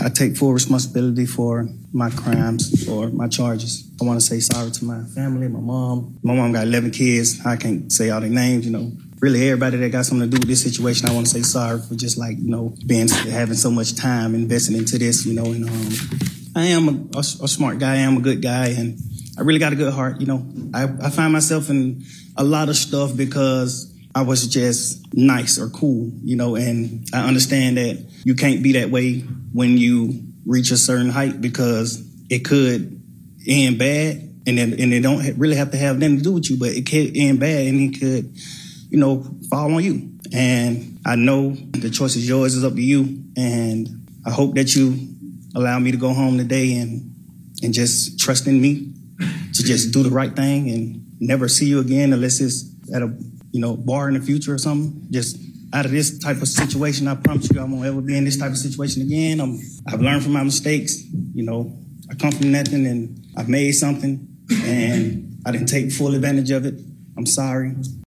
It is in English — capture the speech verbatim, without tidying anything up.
I take full responsibility for my crimes or my charges. I want to say sorry to my family, my mom. My mom got eleven kids. I can't say all their names, you know. Really, everybody that got something to do with this situation, I want to say sorry for just like, you know, being having so much time investing into this, you know. And um, I am a, a, a smart guy. I am a good guy, and I really got a good heart, you know. I, I find myself in a lot of stuff because I was just nice or cool, you know, and I understand that you can't be that way when you reach a certain height because it could end bad, and then and it don't really have to have nothing to do with you, but it could end bad and it could, you know, fall on you. And I know the choice is yours, it's up to you, and I hope that you allow me to go home today and and just trust in me to just do the right thing and never see you again unless it's at a, you know, bar in the future or something. Just out of this type of situation, I promise you I won't ever be in this type of situation again. I'm, I've learned from my mistakes. You know, I come from nothing and I've made something and I didn't take full advantage of it. I'm sorry.